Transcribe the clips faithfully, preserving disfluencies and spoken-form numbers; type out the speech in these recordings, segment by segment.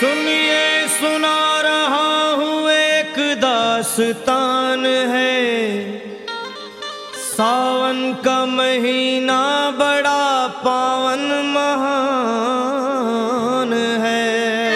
सुनिए सुना रहा हूँ एक दास्तान है। सावन का महीना बड़ा पावन महान है।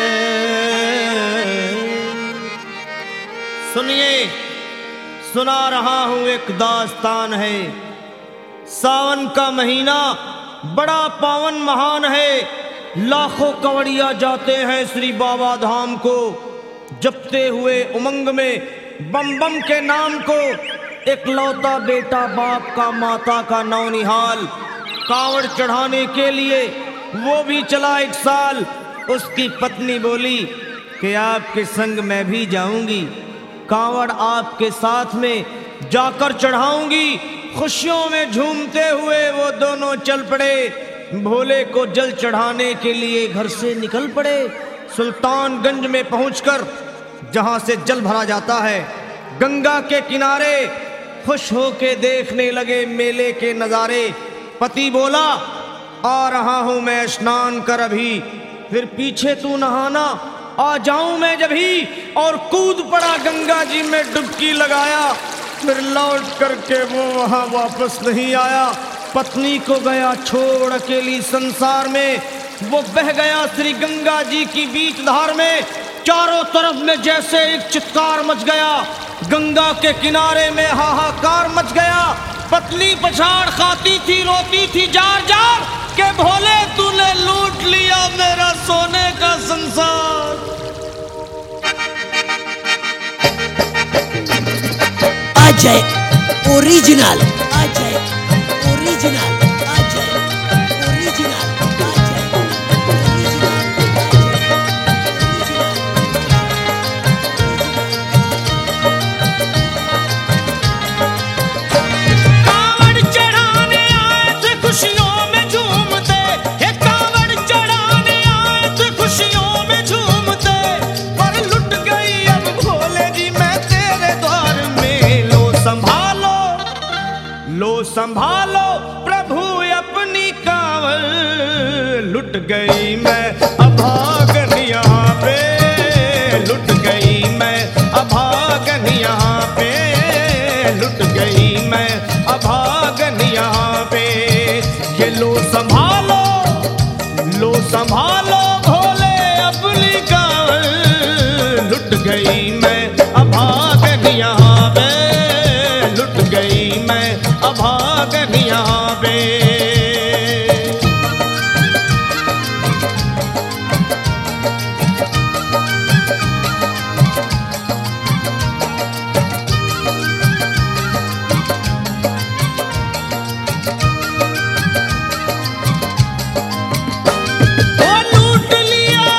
सुनिए सुना रहा हूँ एक दास्तान है। सावन का महीना बड़ा पावन महान है। लाखों कंवरिया जाते हैं श्री बाबा धाम को, जपते हुए उमंग में बम बम के नाम को। एक लौता बेटा बाप का माता का नौनिहाल कांवड़ चढ़ाने के लिए वो भी चला एक साल। उसकी पत्नी बोली कि आपके संग मैं भी जाऊंगी, कांवड़ आपके साथ में जाकर चढ़ाऊंगी। खुशियों में झूमते हुए वो दोनों चल पड़े। भोले को जल चढ़ाने के लिए घर से निकल पड़े। सुल्तानगंज में पहुंचकर जहां से जल भरा जाता है, गंगा के किनारे खुश होके देखने लगे मेले के नजारे। पति बोला आ रहा हूं मैं स्नान कर अभी, फिर पीछे तू नहाना आ जाऊं मैं जभी। और कूद पड़ा गंगा जी में डुबकी लगाया। फिर लौट करके वो वहां वापस नहीं आया। पत्नी को गया छोड़ अकेली संसार में। वो बह गया श्री गंगा जी की बीच धार में। चारों तरफ में जैसे एक चित्कार मच गया, गंगा के किनारे में हाहाकार मच गया। पत्नी पछाड़ खाती थी, रोती थी जार जार के भोले तूने लूट लिया मेरा सोने का संसार। Ajay original, Ajay original, Ajay original, Ajay original, कांवड़ चढ़ाने आए थे खुशियों में झूमते। हे कांवड़ चढ़ाने आए थे खुशियों में झूमते। पर लुट गई अब भोले जी मैं तेरे द्वार में। लो संभालो लो संभालो प्रभु अपनी कांवड़। लुट गई मैं अभागन यहाँ पे, लुट गई मैं अभागन यहाँ पे, लुट गई मैं अभागन यहाँ पे। ये लो संभालो लो संभालो भोले अपनी कांवड़। लुट गई मैं अभागन यहाँ पे, लुट गई मैं अभागन यहाँ पे। ओ लूट लिया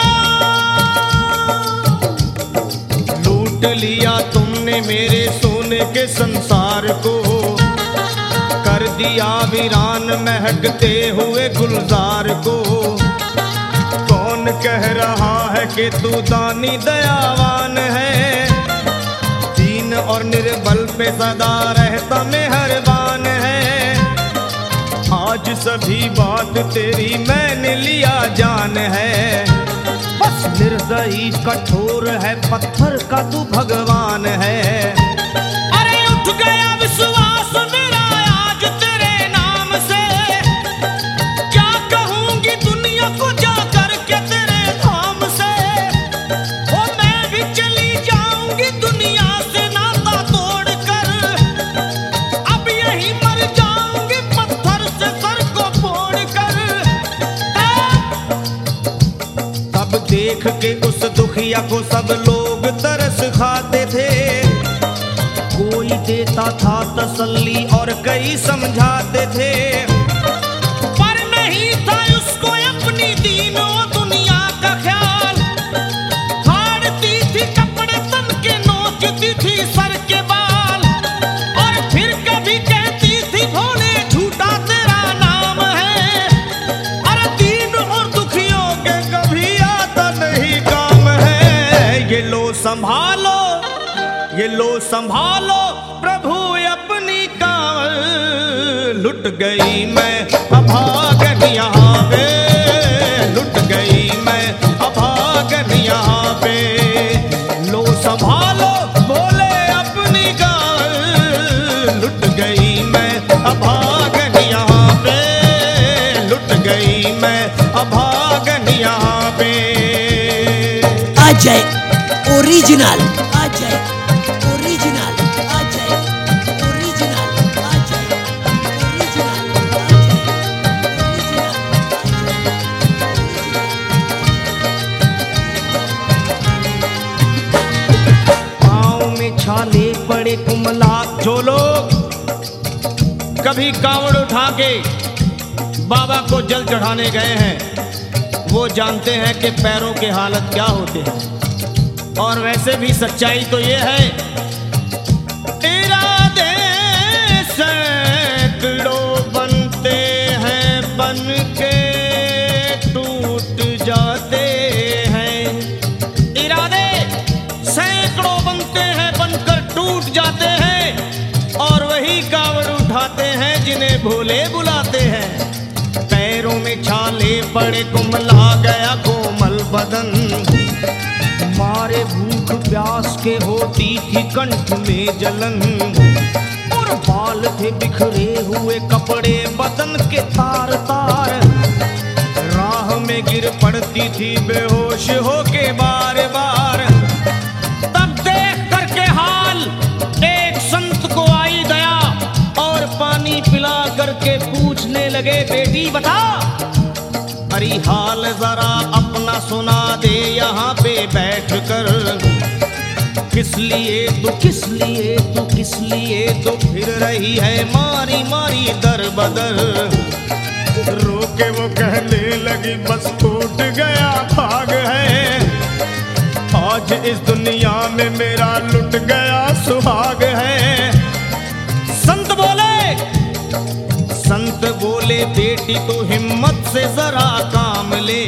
लूट लिया तुमने मेरे सोने के संसार को। कर दिया वीरान महकते हुए गुलजार को। कौन कह रहा है कि तू दानी दयावान है। दीन और निर्बल पे सदा रहता मेहरबान है। आज सभी बात तेरी मैंने लिया जान है। बस निर्दयी कठोर है पत्थर का तू भगवान है। अरे उठ गया विश्वास मेरा आज तेरे नाम से। क्या कहूंगी दुनिया को जा करके तेरे धाम से। ओ मैं भी चली जाऊंगी दुनिया से नाता तोड़ कर। अब यही मर जाऊंगी पत्थर से सर को फोड़ कर। तब देख के उस दुखिया को सब लोग तरस खाते थे। कोई देता था तसल्ली और कई समझाते थे। पर नहीं था उसको अपनी दीनों दुनिया का ख्याल। फाड़ती थी कपड़े तन के, नोचती थी सर के बाल। और फिर कभी कहती थी भोले झूठा तेरा नाम है। अरे दीन और दुखियों के कभी आता नहीं काम है। ये लो संभालो ये लो संभालो प्रभु अपनी कांवड़। लुट गई मैं अभागन यहाँ पे, लुट गई मैं अभागन यहाँ ओरिजिनल आ जाए, ओरिजिनल आ जाए, ओरिजिनल आ जाए, ओरिजिनल आ जाए, ओरिजिनल। पाँव में छाले पड़े कुमला। जो लोग कभी कांवड़ उठा के बाबा को जल चढ़ाने गए हैं वो जानते हैं कि पैरों के हालत क्या होते हैं। और वैसे भी सच्चाई तो ये है, इरादे सैकड़ों बनते हैं बन के टूट जाते हैं। इरादे सैकड़ों बनते हैं बनकर टूट जाते हैं। और वही कावड़ उठाते हैं जिन्हें भोले बुलाते हैं। पैरों में छाले पड़े कुमला गया कोमल बदन। मारे भूख प्यास के होती थी कंठ में जलन। और बाल थे बिखरे हुए कपड़े बदन के तार तार। राह में गिर पड़ती थी बेहोश होके बार बार। तब देख करके हाल एक संत को आई दया और पानी पिला करके पूछने लगे, बेटी बता अरे हाल जरा अपना सुना दे यहाँ पे बैठ कर। किस लिए तू किस लिए तू किस लिए तो फिर रही है मारी मारी दर बदर। रोके वो कहने लगी बस टूट गया भाग है। आज इस दुनिया में मेरा लुट गया सुहाग है। संत बोले संत बोले बेटी तो हिम्मत से जरा काम ले।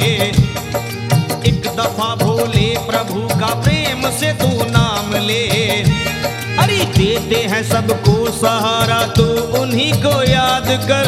एक दफा भोले प्रभु का प्रेम से तू नाम ले। अरे देते हैं सबको सहारा तू उन्हीं को याद कर।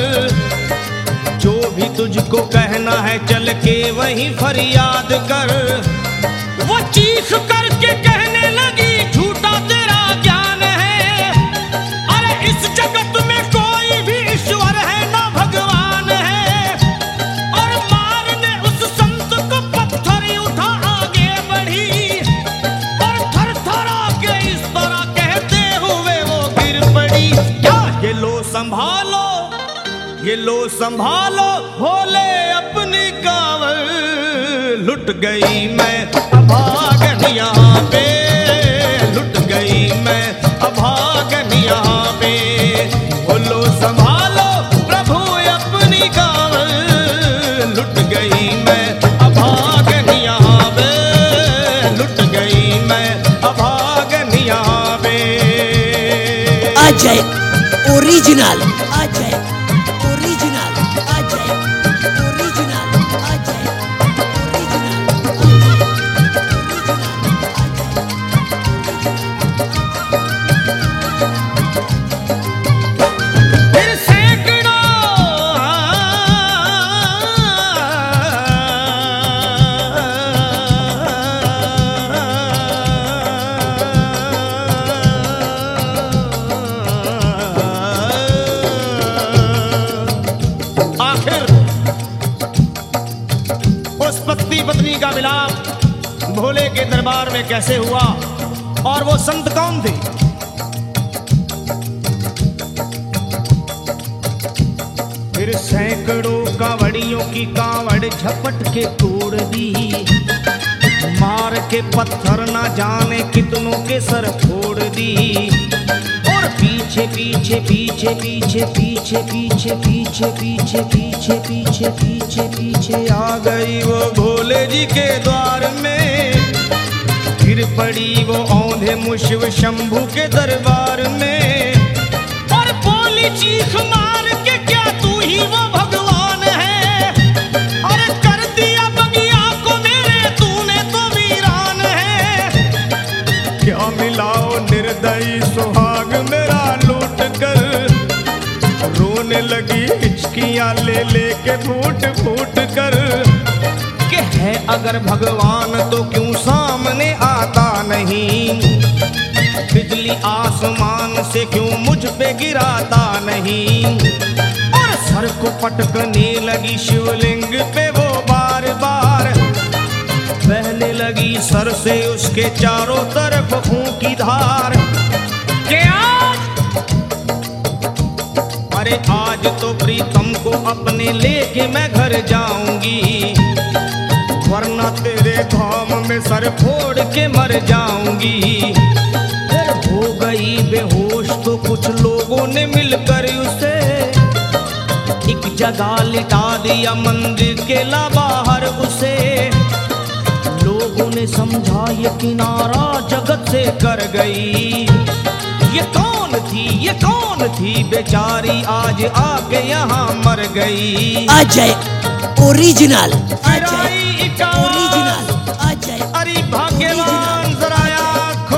जो भी तुझको कहना है चल के वहीं फरियाद कर। वो चीख करके कहने लगी झूठा तेरा ज्ञान है। अरे इस जगत में कोई भी ईश्वर है ना भगवान है। और मारने उस संत को पत्थर उठा आगे बढ़ी। और थर थरा के इस तरह कहते हुए वो गिर पड़ी। क्या ये लो संभालो ये लो संभालो भोले अपनी कावड़। लुट गई मैं अभागन यहाँ पे। लुट गई मैं अभागन यहाँ पे। बोलो संभालो प्रभु अपनी कावड़। लुट गई मैं अभागन यहाँ पे। लुट गई मैं अभागन यहाँ पे। आ जाए ओरिजिनल आ जाए, ओरिजिनल आ जाए, ओरिजिनल आ जाए, ओरिजिनल आ जाए, ओरिजिनल। फिर सैकड़ों आखिर उस पत्नी पत्नी का मिलाप भोले के दरबार में कैसे हुआ और वो संत कौन थे? फिर सैकड़ों कांवड़ियों की कांवड़ झपट के तोड़ दी। मार के पत्थर ना जाने कितनों के सर फोड़ दी। और पीछे पीछे पीछे पीछे पीछे पीछे पीछे पीछे पीछे पीछे पीछे पीछे आ गई वो भोले जी के द्वार में। गिर पड़ी वो औंधे मुशिव शंभू के दरबार में। और बोली चीख मार के क्या तू ही वो भगवान है। और कर दिया बगिया को मेरे तूने तो वीरान है। क्या मिलाओ निर्दयी सुहाग मेरा लूट कर। रोने लगी हिचकियां ले लेके फूट फूट कर। कि है अगर भगवान तो क्यों सामने आता नहीं। बिजली आसमान से क्यों मुझ पे गिराता नहीं। और सर को पटकने लगी शिवलिंग पे वो बार बार। बहने लगी सर बरसे उसके चारों तरफ खून की धार। के आज अरे आज तो प्रीतम को अपने लेके मैं घर जाऊंगी, वरना तेरे धाम में सर फोड़ के मर जाऊंगी। फिर हो गई बेहोश तो कुछ लोगों ने मिलकर उसे एक जगह लिटा दिया, मंदिर के ला बाहर उसे। लोगों ने समझा ये किनारा जगत से कर गई। ये कौन थी, ये कौन थी बेचारी, आज आके यहाँ मर गई। अजय ओरिजिनल, अजय इका ओरिजिनल, अजय अरे भाग्यवान जरा आँखों।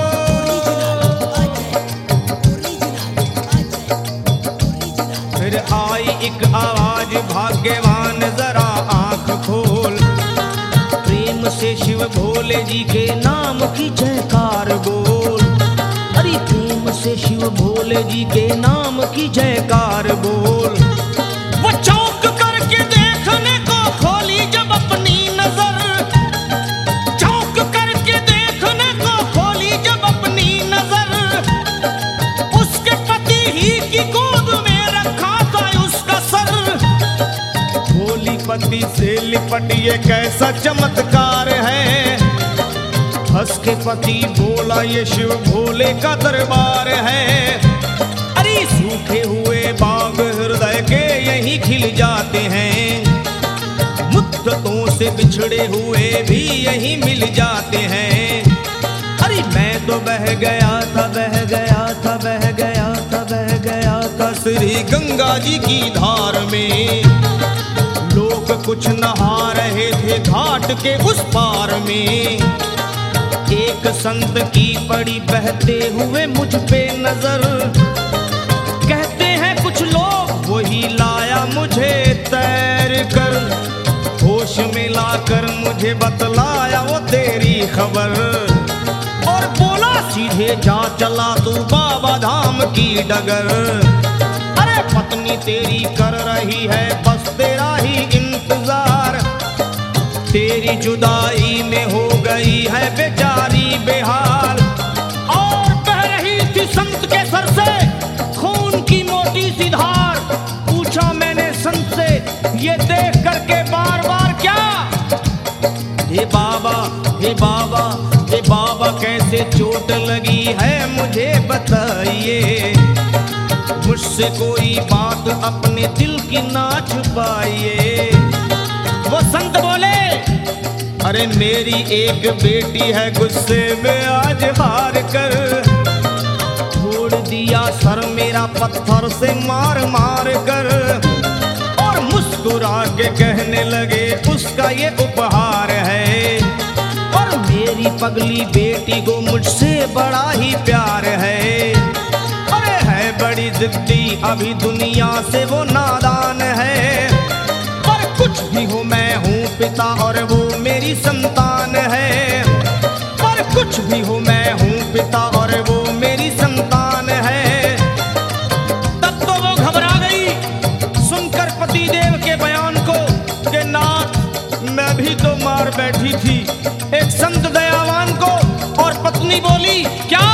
फिर आई एक आवाज, भाग्यवान जरा आँख खोल, प्रेम से शिव भोले जी के नाम की जयकार बोल। अरे प्रेम से शिव भोले जी के नाम की जयकार बोल। वो चौंक करके देखने को खोली जब अपनी नजर, चौंक करके देखने को खोली जब अपनी नजर, उसके पति ही की गोद में रखा था उसका सर। भोली पति से लिपट ये कैसा चमत्कार है, हंस के पति बोला ये शिव भोले का दरबार है। अरे सूखे हुए बाग हृदय के यहीं खिल जाते हैं, मुद्दतों से बिछड़े हुए भी यहीं मिल जाते हैं। अरे मैं तो बह गया था, बह गया था, बह गया था, बह गया था श्री गंगा जी की धार में। लोग कुछ नहा रहे थे घाट के उस पार में। एक संत की पड़ी बहते हुए मुझ पे नजर, कहते हैं कुछ लोग वही लाया मुझे तैर कर, होश में लाकर मुझे बतलाया वो तेरी खबर। और बोला सीधे जा चला तू बाबा धाम की डगर। अरे पत्नी तेरी कर रही है बस तेरा ही इंतजार, तेरी जुदाई में हो गई है बेचारी बेहाल। और बह रही थी संत के सर से खून की मोटी सी धार। पूछा मैंने संत से ये देख करके बार बार क्या, हे बाबा, हे बाबा, हे बाबा कैसे चोट लगी है मुझे बताइए, मुझसे कोई बात अपने दिल की ना छुपाइए। वो संत बोले अरे मेरी एक बेटी है गुस्से में आज हार कर, छोड़ दिया सर मेरा पत्थर से मार मार कर। और मुस्कुरा के कहने लगे उसका ये उपहार है, और मेरी पगली बेटी को मुझसे बड़ा ही प्यार है। अरे है बड़ी जिद्दी अभी दुनिया से वो नादान है, पर कुछ भी हो मैं हूँ पिता और वो मेरी संतान है। पर कुछ भी हो मैं हूँ पिता और वो मेरी संतान है। तब तो वो घबरा गई सुनकर पतिदेव के बयान को कि नाथ मैं भी तो मार बैठी थी एक संत दयावान को। और पत्नी बोली क्या,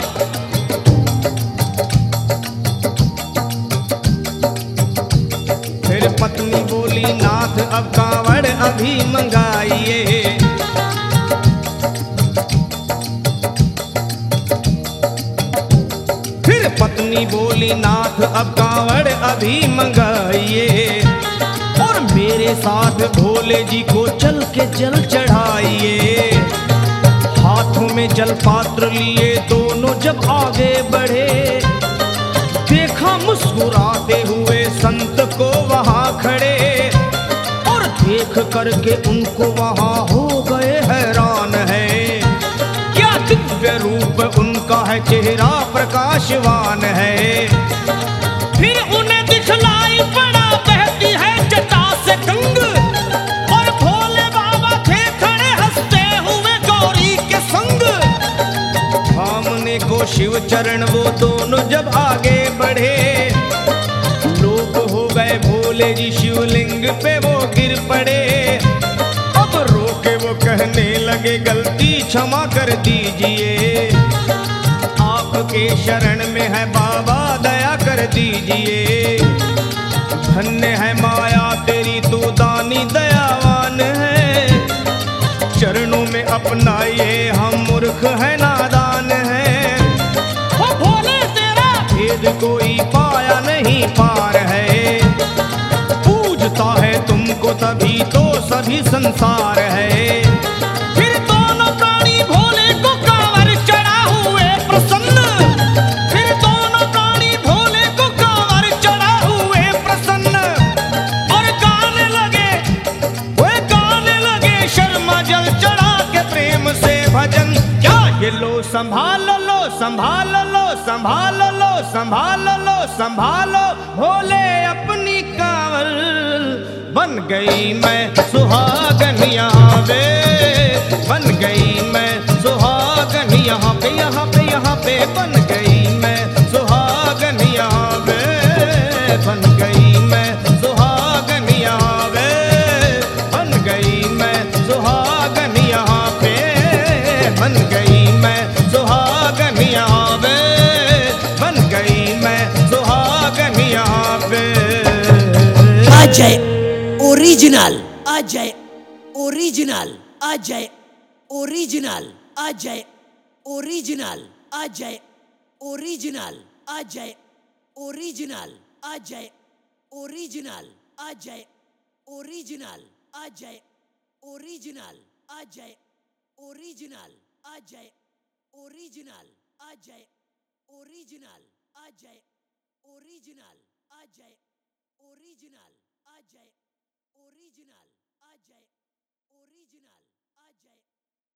फिर पत्नी बोली नाथ अब कांवड़ अभी मंगाइए। फिर पत्नी बोली नाथ अब कांवड़ अभी मंगाइए, और मेरे साथ भोले जी को चल के जल चढ़ाइए। हाथों में जल पात्र लिए दोनों जब आगे बढ़े, देखा मुस्कुराते हुए संत को वहां खड़े, और देख करके उनको वहां हो गए हैरान है। क्या दिव्य रूप उनका है, चेहरा प्रकाशवान है। फिर उन्हें दिखलाई पड़ा बहती है जटा से गंग, और भोले बाबा थे खड़े हंसते हुए गौरी के संग। सामने को शिव चरण वो दोनों जब आगे बढ़े, लोग हो गए भोले जी शिवलिंग पे वो गिर पड़े। अब रोके वो कहने लगे गलती क्षमा कर दीजिए, आपके शरण में है बाबा दया कर दीजिए। धन्य है माया तेरी तू दानी दयावान है, चरणों में अपनाइए हम मूर्ख है नादान है। ओ भोले तेरा भेद कोई पाया नहीं पार है, पूजता है तुमको तभी तो सभी संसार है। फिर दोनों प्राणी भोले को कांवर चढ़ा हुए प्रसन्न, फिर दोनों प्राणी भोले को कांवर चढ़ा हुए प्रसन्न, और गाने लगे वे गाने लगे शर्मा जल चढ़ा के प्रेम से भजन। क्या ये लो संभाल लो संभाल लो संभाल लो संभाल लो संभालो भोले अपनी कांवर, बन गई मैं सुहागन यहाँ पे, बन गई मैं सुहागन यहाँ पे, यहाँ पे यहाँ पे बन गई मैं सुहागन यहाँ पे, बन गई मैं सुहागन यहाँ पे, बन गई मैं सुहागन यहाँ पे, बन गई मैं सुहागन यहाँ पे, बन गई मैं सुहागन यहाँ पे। Ajay original, Ajay original, Ajay original, Ajay original, Ajay original, Ajay original, Ajay original, Ajay original, Ajay original, Ajay original, Ajay original, Ajay original, Ajay original, Ajay original, Ajay original, Ajay original, Ajay